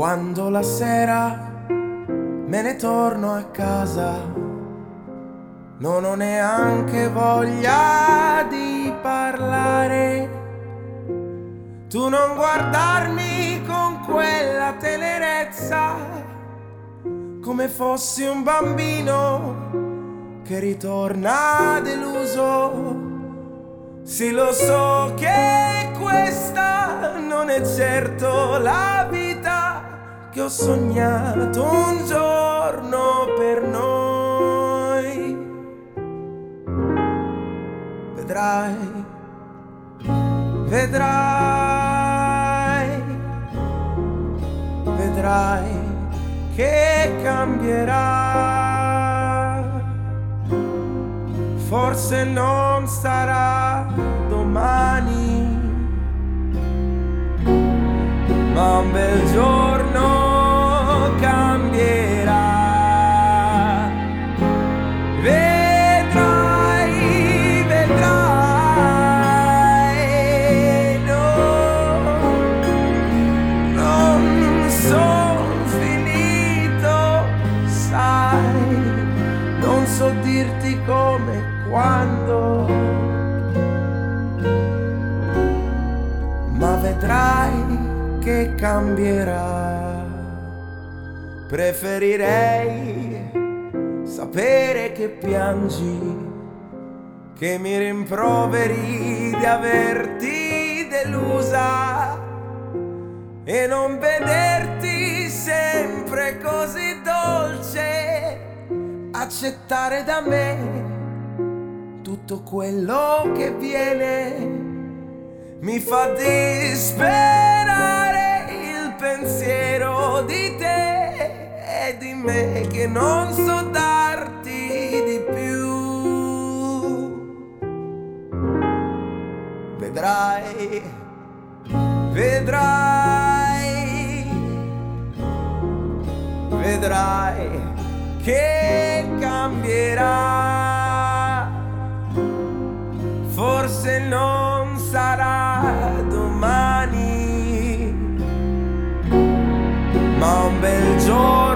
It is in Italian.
Quando la sera me ne torno a casa, non ho neanche voglia di parlare. Tu non guardarmi con quella tenerezza, come fossi un bambino che ritorna deluso. Sì, lo so che questa non è certo la vita che ho sognato un giorno per noi. Vedrai, vedrai, vedrai che cambierà. Forse non sarà domani, ma un bel giorno cambierà. Vedrai, vedrai, no, non son finito, sai, non so dirti come, quando, ma vedrai che cambierà. Preferirei sapere che piangi, che mi rimproveri di averti delusa e non vederti sempre così dolce, accettare da me tutto quello che viene. Mi fa disperare il pensiero di te e di me che non so darti di più. Vedrai, vedrai, vedrai che cambierà. Forse non sarà domani, ma un bel giorno